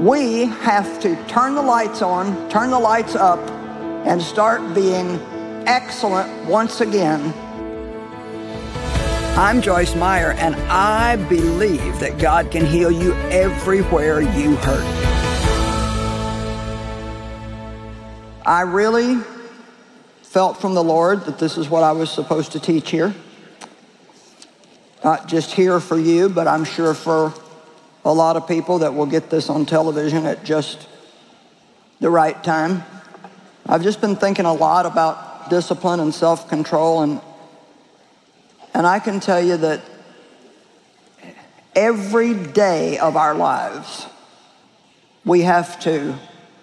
We have to turn the lights on, turn the lights up, and start being excellent once again. I'm Joyce Meyer, and I believe that God can heal you everywhere you hurt. I really felt from the Lord that this is what I was supposed to teach here. Not just here for you, but I'm sure for a lot of people that will get this on television at just the right time. I've just been thinking a lot about discipline and self-control, and I can tell you that every day of our lives, we have to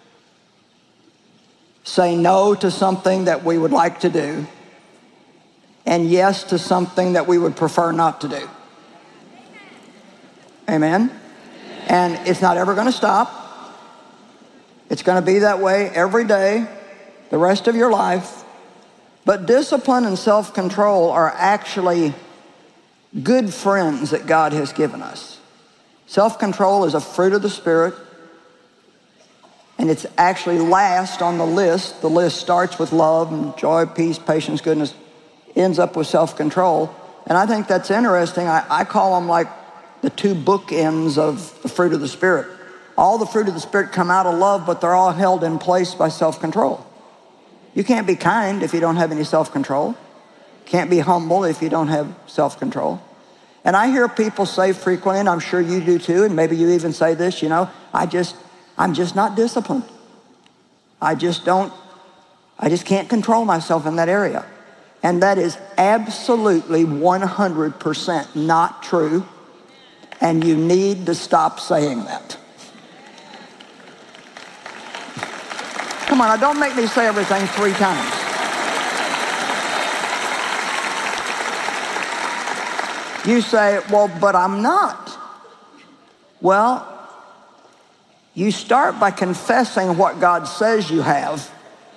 say no to something that we would like to do and yes to something that we would prefer not to do. Amen? And it's not ever going to stop. It's going to be that way every day, the rest of your life. But discipline and self-control are actually good friends that God has given us. Self-control is a fruit of the Spirit, and it's actually last on the list. The list starts with love and joy, peace, patience, goodness, ends up with self-control. And I think that's interesting. I call them like the two bookends of the fruit of the Spirit. All the fruit of the Spirit come out of love, but they're all held in place by self-control. You can't be kind if you don't have any self-control. Can't be humble if you don't have self-control. And I hear people say frequently, and I'm sure you do too, and maybe you even say this, I'm just not disciplined. I just can't control myself in that area. And that is absolutely 100% not true. And you need to stop saying that. Come on, now don't make me say everything 3 times. You say, well, but I'm not. Well, you start by confessing what God says you have,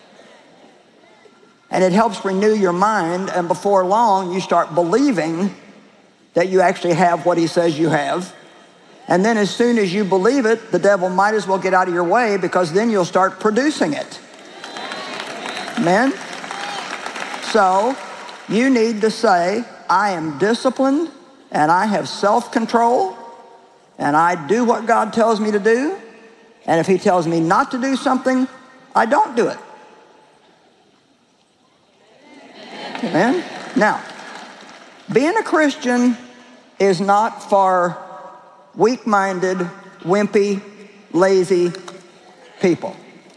and it helps renew your mind, and before long, you start believing that you actually have what he says you have. And then as soon as you believe it, the devil might as well get out of your way, because then you'll start producing it. Amen? So you need to say, I am disciplined, and I have self-control, and I do what God tells me to do. And if he tells me not to do something, I don't do it. Amen? Now, being a Christian is not for weak-minded, wimpy, lazy people.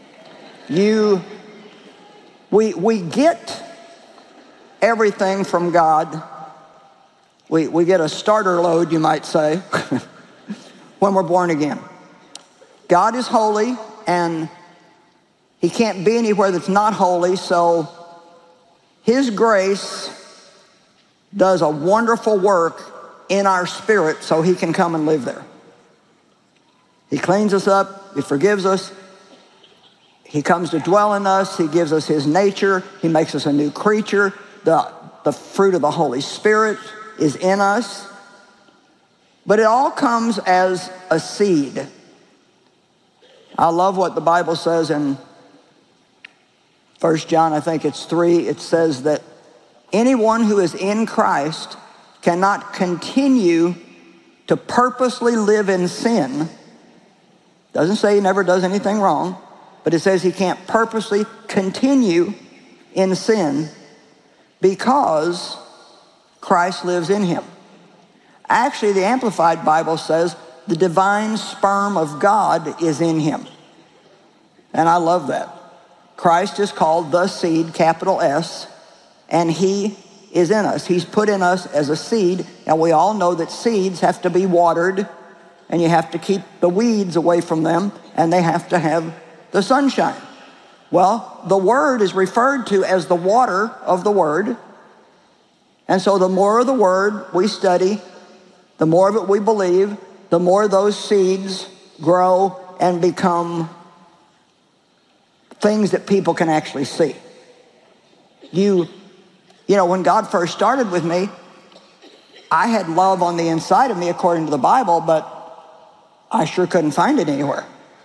We get everything from God. We get a starter load, you might say, when we're born again. God is holy, and he can't be anywhere that's not holy, so his grace does a wonderful work in our spirit so he can come and live there. He cleans us up, he forgives us, he comes to dwell in us, he gives us his nature, he makes us a new creature. The fruit of the Holy Spirit is in us. But it all comes as a seed. I love what the Bible says in 1 John, I think it's 3. It says that anyone who is in Christ cannot continue to purposely live in sin. Doesn't say he never does anything wrong, but it says he can't purposely continue in sin because Christ lives in him. Actually, the Amplified Bible says the divine sperm of God is in him. And I love that. Christ is called the seed, capital S, and he is in us. He's put in us as a seed, and we all know that seeds have to be watered, and you have to keep the weeds away from them, and they have to have the sunshine. Well, the Word is referred to as the water of the Word, and so the more of the Word we study, the more of it we believe, the more those seeds grow and become things that people can actually see. You know, when God first started with me, I had love on the inside of me according to the Bible, but I sure couldn't find it anywhere.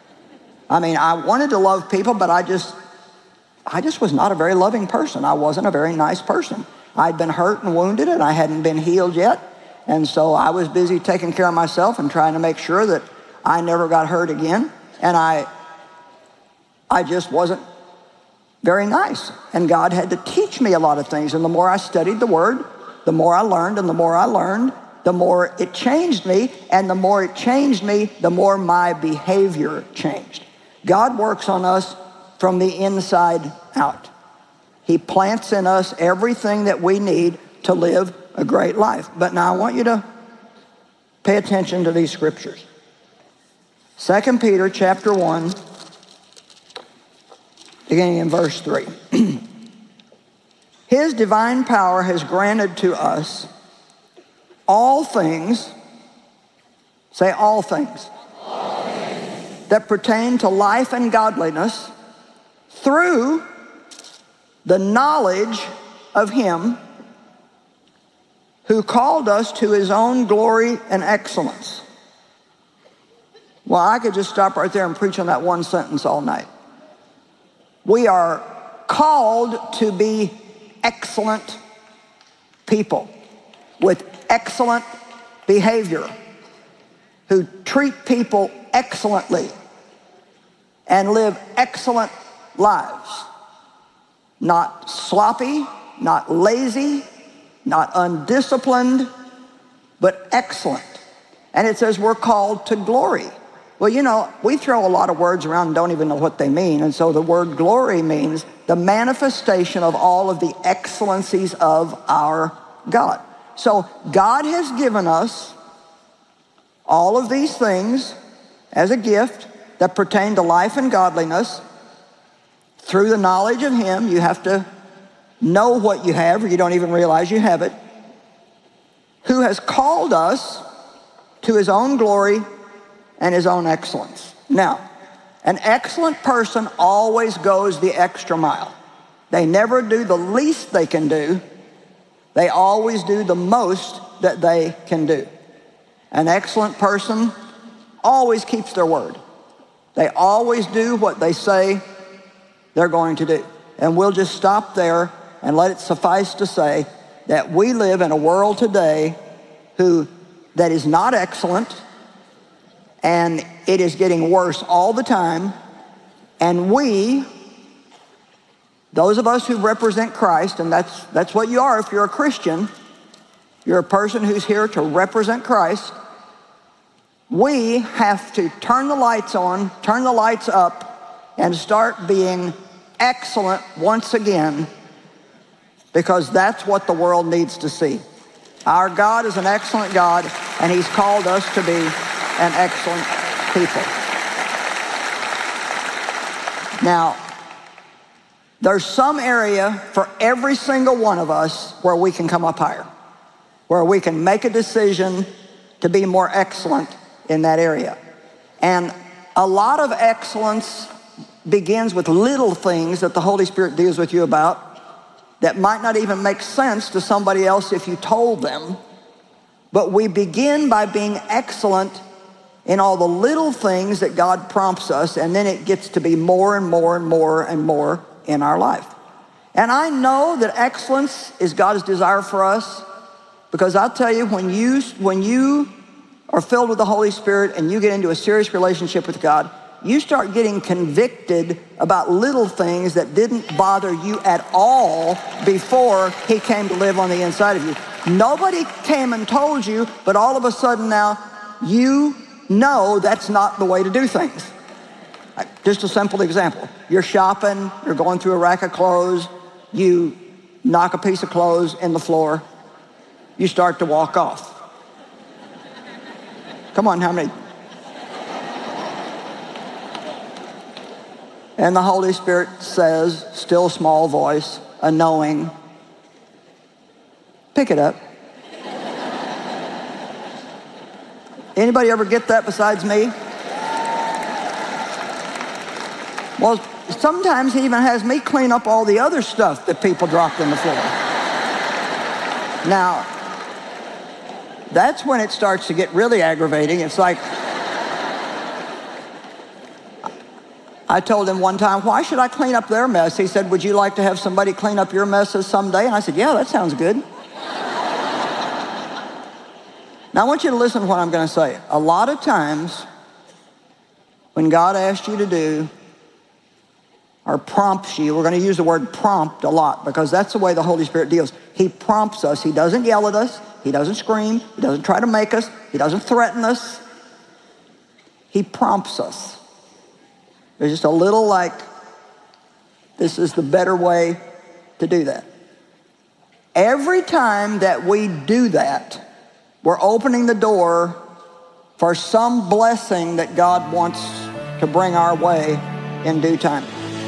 I mean, I wanted to love people, but I just was not a very loving person. I wasn't a very nice person. I'd been hurt and wounded, and I hadn't been healed yet. And so I was busy taking care of myself and trying to make sure that I never got hurt again. And I just wasn't very nice. And God had to teach me a lot of things. And the more I studied the Word, the more I learned, and the more I learned, the more it changed me. And the more it changed me, the more my behavior changed. God works on us from the inside out. He plants in us everything that we need to live a great life. But now I want you to pay attention to these scriptures. 2 Peter chapter 1, beginning in verse 3. His divine power has granted to us all things, say all things, that pertain to life and godliness through the knowledge of Him who called us to His own glory and excellence. Well, I could just stop right there and preach on that one sentence all night. We are called to be excellent people with excellent behavior, who treat people excellently and live excellent lives. Not sloppy, not lazy, not undisciplined, but excellent. And it says we're called to glory. Well, you know, we throw a lot of words around and don't even know what they mean. And so the word glory means the manifestation of all of the excellencies of our God. So God has given us all of these things as a gift that pertain to life and godliness. Through the knowledge of Him, you have to know what you have, or you don't even realize you have it, who has called us to His own glory and His own excellence. Now, an excellent person always goes the extra mile. They never do the least they can do. They always do the most that they can do. An excellent person always keeps their word. They always do what they say they're going to do. And we'll just stop there and let it suffice to say that we live in a world today that is not excellent, and it is getting worse all the time. And we, those of us who represent Christ, and that's what you are if you're a Christian, you're a person who's here to represent Christ, we have to turn the lights on, turn the lights up, and start being excellent once again, because that's what the world needs to see. Our God is an excellent God, and He's called us to be an excellent people. Now, there's some area for every single one of us where we can come up higher, where we can make a decision to be more excellent in that area. And a lot of excellence begins with little things that the Holy Spirit deals with you about that might not even make sense to somebody else if you told them. But we begin by being excellent in all the little things that God prompts us, and then it gets to be more and more and more and more in our life. And I know that excellence is God's desire for us, because I'll tell you, when you are filled with the Holy Spirit and you get into a serious relationship with God, you start getting convicted about little things that didn't bother you at all before He came to live on the inside of you. Nobody came and told you, but all of a sudden now you know that's not the way to do things. Just a simple example. You're shopping, you're going through a rack of clothes, you knock a piece of clothes in the floor, you start to walk off. Come on, how many? And the Holy Spirit says, still small voice, a knowing, pick it up. Anybody ever get that besides me? Well, sometimes He even has me clean up all the other stuff that people dropped on the floor. Now, that's when it starts to get really aggravating. It's like, I told him one time, why should I clean up their mess? He said, would you like to have somebody clean up your messes someday? And I said, yeah, that sounds good. Now I want you to listen to what I'm going to say. A lot of times when God asks you to do or prompts you, we're going to use the word prompt a lot because that's the way the Holy Spirit deals. He prompts us. He doesn't yell at us. He doesn't scream. He doesn't try to make us. He doesn't threaten us. He prompts us. There's just a little like, this is the better way to do that. Every time that we do that, we're opening the door for some blessing that God wants to bring our way in due time.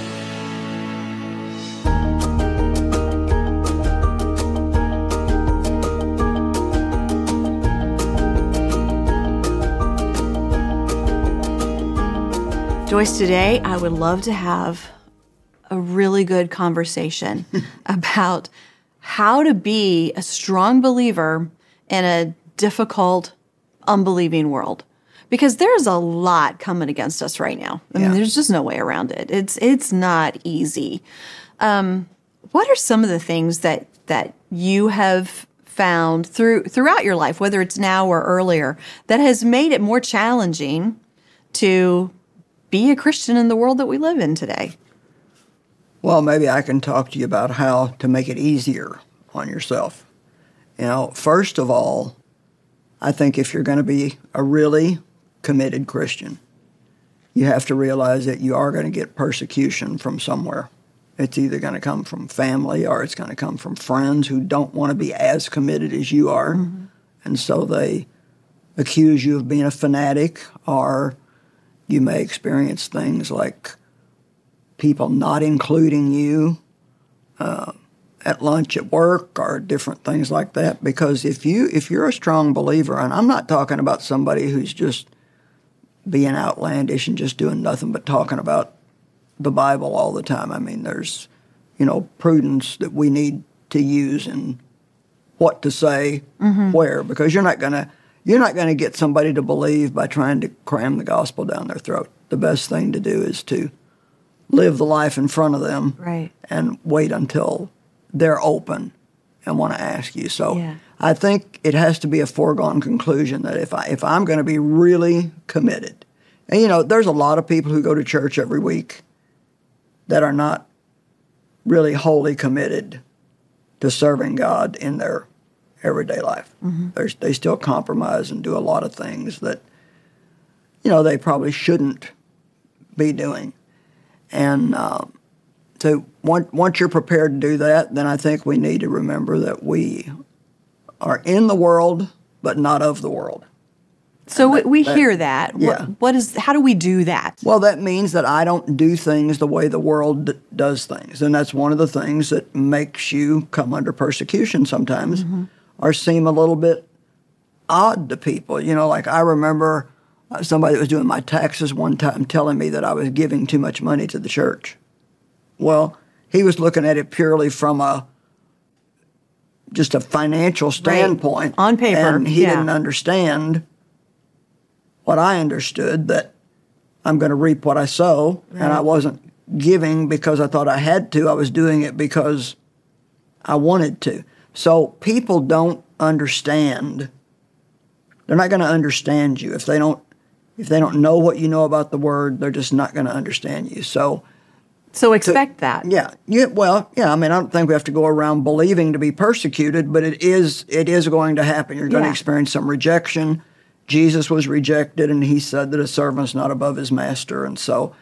Joyce, today I would love to have a really good conversation about how to be a strong believer in a difficult, unbelieving world. Because there's a lot coming against us right now. I mean, there's just no way around it. It's not easy. What are some of the things that you have found throughout your life, whether it's now or earlier, that has made it more challenging to be a Christian in the world that we live in today? Well, maybe I can talk to you about how to make it easier on yourself. You know, first of all, I think if you're going to be a really committed Christian, you have to realize that you are going to get persecution from somewhere. It's either going to come from family or it's going to come from friends who don't want to be as committed as you are. Mm-hmm. And so they accuse you of being a fanatic, or you may experience things like people not including you at lunch at work or different things like that. Because if you're a strong believer, and I'm not talking about somebody who's just being outlandish and just doing nothing but talking about the Bible all the time. I mean, there's, prudence that we need to use in what to say, where, because you're not going to get somebody to believe by trying to cram the gospel down their throat. The best thing to do is to live the life in front of them, right, and wait until they're open and want to ask you. So I think it has to be a foregone conclusion that if I'm going to be really committed, and there's a lot of people who go to church every week that are not really wholly committed to serving God in their everyday life. Mm-hmm. They still compromise and do a lot of things that, they probably shouldn't be doing. And so once you're prepared to do that, then I think we need to remember that we are in the world, but not of the world. So we hear that. Yeah. How do we do that? Well, that means that I don't do things the way the world does things. And that's one of the things that makes you come under persecution sometimes, or seem a little bit odd to people. Like I remember somebody that was doing my taxes one time telling me that I was giving too much money to the church. Well, he was looking at it purely from just a financial standpoint. Right. On paper. And he didn't understand what I understood, that I'm going to reap what I sow, right. And I wasn't giving because I thought I had to. I was doing it because I wanted to. So people don't understand. They're not going to understand you if they don't know what you know about the Word. They're just not going to understand you. So expect that. Yeah. I mean, I don't think we have to go around believing to be persecuted, but it is going to happen. You're going to experience some rejection. Jesus was rejected, and he said that a servant's not above his master. And so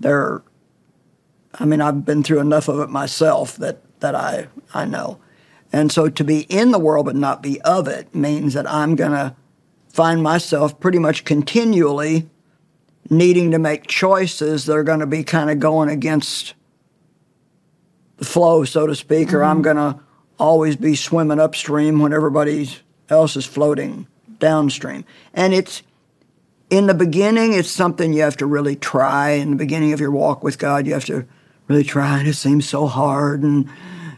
I've been through enough of it myself that I know. And so to be in the world but not be of it means that I'm going to find myself pretty much continually needing to make choices that are going to be kind of going against the flow, so to speak, or I'm going to always be swimming upstream when everybody else is floating downstream. And in the beginning, it's something you have to really try. In the beginning of your walk with God, you have to really try, and it seems so hard, and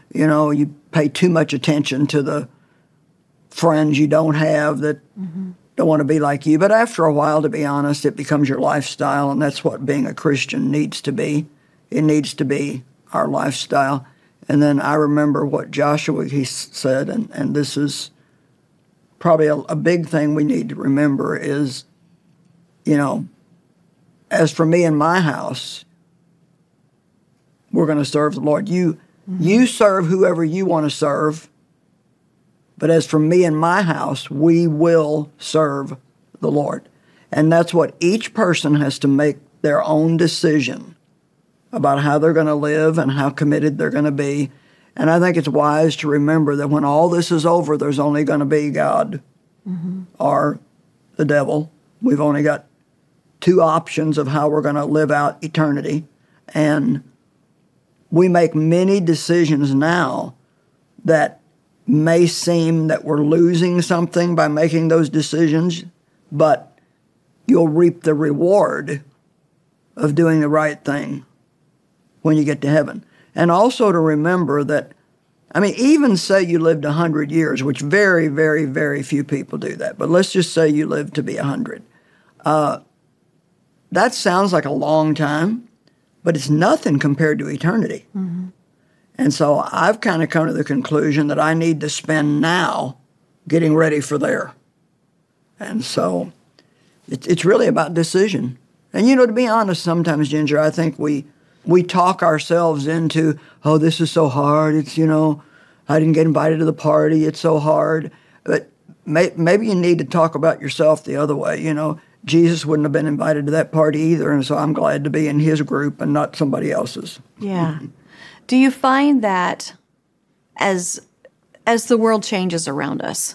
you pay too much attention to the friends you don't have that don't want to be like you. But after a while, to be honest, it becomes your lifestyle, and that's what being a Christian needs to be. It needs to be our lifestyle. And then I remember what Joshua, he said, and this is probably a big thing we need to remember is, as for me and my house, we're going to serve the Lord. You serve whoever you want to serve, but as for me and my house, we will serve the Lord. And that's what each person has to make their own decision about how they're going to live and how committed they're going to be. And I think it's wise to remember that when all this is over, there's only going to be God or the devil. We've only got two options of how we're going to live out eternity. And we make many decisions now that may seem that we're losing something by making those decisions, but you'll reap the reward of doing the right thing when you get to heaven. And also to remember that, even say you lived 100 years, which very, very, very few people do that, but let's just say you lived to be 100. That sounds like a long time, but it's nothing compared to eternity. And so I've kind of come to the conclusion that I need to spend now getting ready for there. And so it's really about decision. And, to be honest, sometimes, Ginger, I think we talk ourselves into, oh, this is so hard. It's, I didn't get invited to the party. It's so hard. But maybe you need to talk about yourself the other way. Jesus wouldn't have been invited to that party either. And so I'm glad to be in his group and not somebody else's. Yeah. Do you find that as the world changes around us,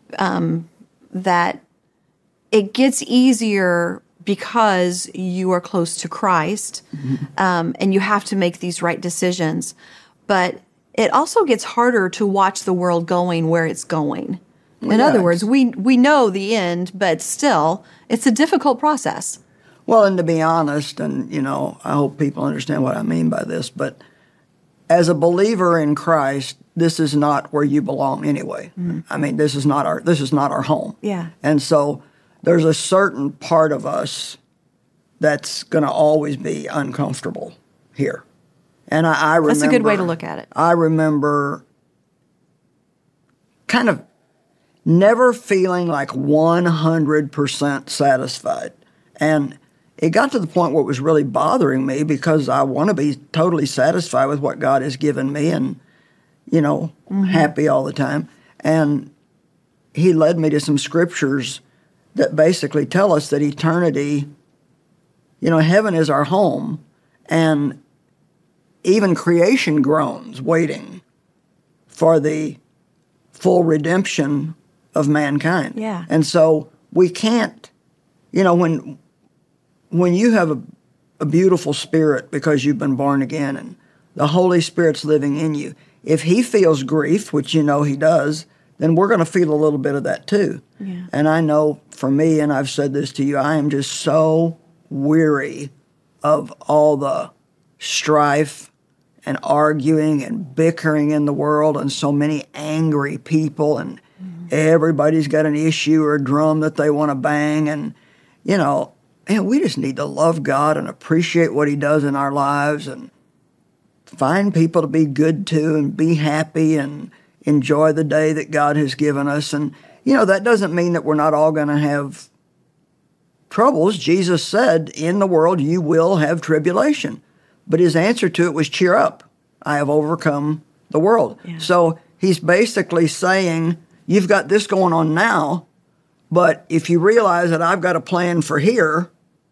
that it gets easier because you are close to Christ, and you have to make these right decisions, but it also gets harder to watch the world going where it's going. In other words, we know the end, but still, it's a difficult process. Well, and to be honest, and, I hope people understand what I mean by this, but as a believer in Christ, this is not where you belong anyway. This is not our home. Yeah. And so there's a certain part of us that's going to always be uncomfortable here. And I remember... That's a good way to look at it. I remember kind of never feeling like 100% satisfied. And it got to the point where it was really bothering me because I want to be totally satisfied with what God has given me and, happy all the time. And he led me to some scriptures that basically tell us that eternity, heaven is our home, and even creation groans waiting for the full redemption of mankind. Yeah. And so we can't, when you have a beautiful spirit because you've been born again and the Holy Spirit's living in you, if he feels grief, which he does, then we're going to feel a little bit of that too. Yeah. And I know for me, and I've said this to you, I am just so weary of all the strife and arguing and bickering in the world and so many angry people and everybody's got an issue or a drum that they want to bang. And, we just need to love God and appreciate what he does in our lives and find people to be good to and be happy and enjoy the day that God has given us. And, that doesn't mean that we're not all going to have troubles. Jesus said, in the world you will have tribulation. But his answer to it was, cheer up. I have overcome the world. Yeah. So he's basically saying, you've got this going on now, but if you realize that I've got a plan for here,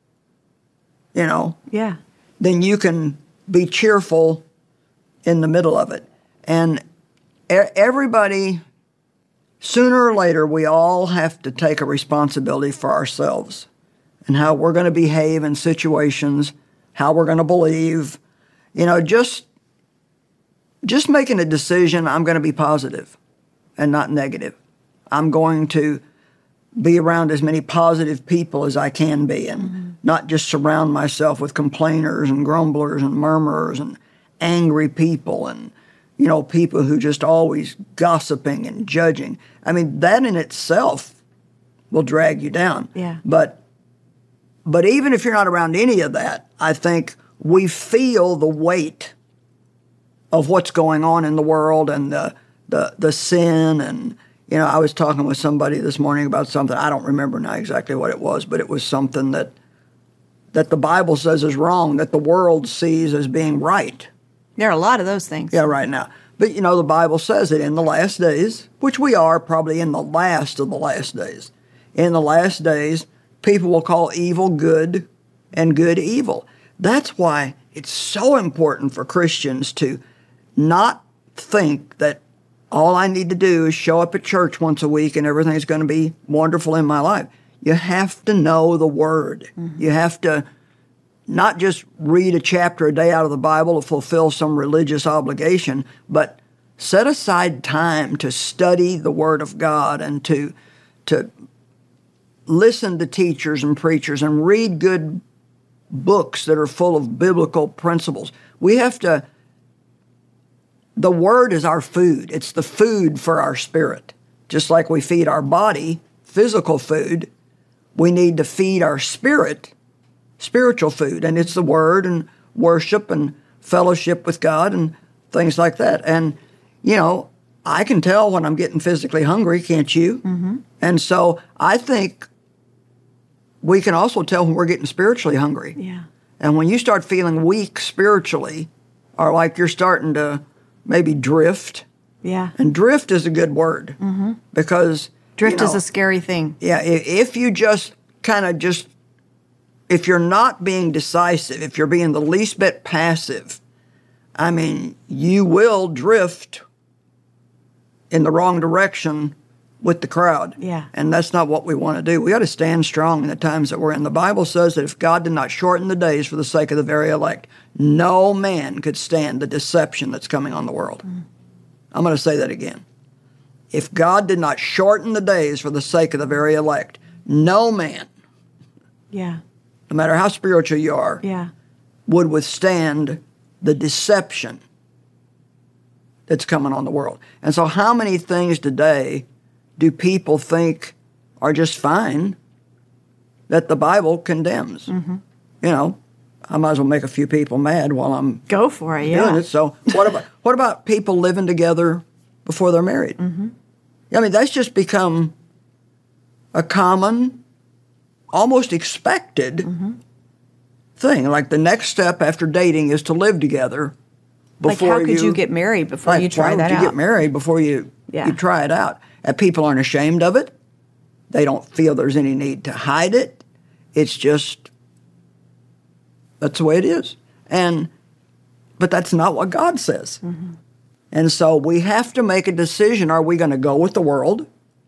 then you can be cheerful in the middle of it. And everybody, sooner or later, we all have to take a responsibility for ourselves and how we're going to behave in situations, how we're going to believe. Just making a decision, I'm going to be positive and not negative. I'm going to be around as many positive people as I can be and not just surround myself with complainers and grumblers and murmurers and angry people and, people who just always gossiping and judging. That in itself will drag you down. Yeah. But even if you're not around any of that, I think we feel the weight of what's going on in the world and the sin. And, I was talking with somebody this morning about something. I don't remember now exactly what it was, but it was something that the Bible says is wrong, that the world sees as being right. There are a lot of those things. Yeah, right now. But, the Bible says that in the last days, which we are probably in the last of the last days, in the last days, people will call evil good and good evil. That's why it's so important for Christians to not think that all I need to do is show up at church once a week and everything's going to be wonderful in my life. You have to know the Word. Mm-hmm. You have to not just read a chapter a day out of the Bible to fulfill some religious obligation, but set aside time to study the Word of God and to listen to teachers and preachers and read good books that are full of biblical principles. The Word is our food. It's the food for our spirit. Just like we feed our body physical food, we need to feed our spirit spiritual food, and it's the Word and worship and fellowship with God and things like that. And, I can tell when I'm getting physically hungry, can't you? Mm-hmm. And so I think we can also tell when we're getting spiritually hungry. Yeah. And when you start feeling weak spiritually, or like you're starting to maybe drift. Yeah. And drift is a good word. Mm-hmm. Because drift is a scary thing. Yeah. If you just if you're not being decisive, if you're being the least bit passive, you will drift in the wrong direction with the crowd. Yeah. And that's not what we want to do. We got to stand strong in the times that we're in. The Bible says that if God did not shorten the days for the sake of the very elect, no man could stand the deception that's coming on the world. Mm. I'm going to say that again. If God did not shorten the days for the sake of the very elect, no man, no matter how spiritual you are, would withstand the deception that's coming on the world. And so how many things today do people think are just fine that the Bible condemns? Mm-hmm. I might as well make a few people mad while I'm go for it, doing it. So what about people living together before they're married? Mm-hmm. That's just become a common, almost expected thing. Like the next step after dating is to live together. Like how could you get married before you try that out? Why would you get married before you try it out? And people aren't ashamed of it. They don't feel there's any need to hide it. It's just, that's the way it is. But that's not what God says. Mm-hmm. And so we have to make a decision. Are we going to go with the world?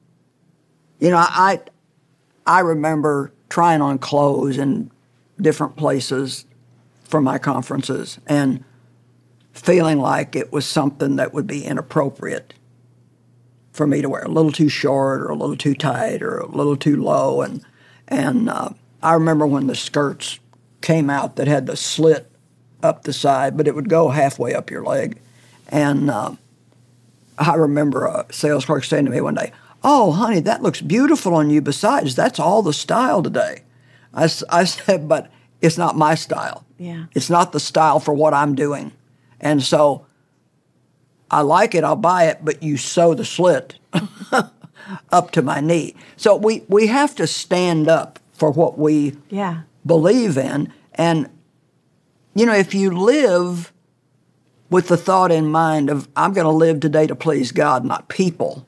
I remember trying on clothes in different places for my conferences and feeling like it was something that would be inappropriate for me to wear, a little too short or a little too tight or a little too low. And I remember when the skirts came out that had the slit up the side, but it would go halfway up your leg. And I remember a sales clerk saying to me one day, "Oh, honey, that looks beautiful on you. Besides, that's all the style today." I said, but it's not my style. Yeah. It's not the style for what I'm doing. And so I like it, I'll buy it, but you sew the slit up to my knee. So we have to stand up for what we believe in. And, if you live with the thought in mind of, I'm going to live today to please God, not people,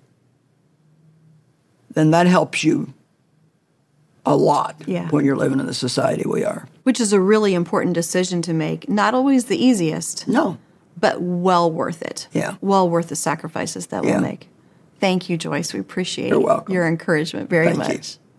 then that helps you a lot when you're living in the society we are. Which is a really important decision to make. Not always the easiest. No. But well worth it. Yeah. Well worth the sacrifices that we'll make. Thank you, Joyce. We appreciate You're welcome. your encouragement very Thank much. you.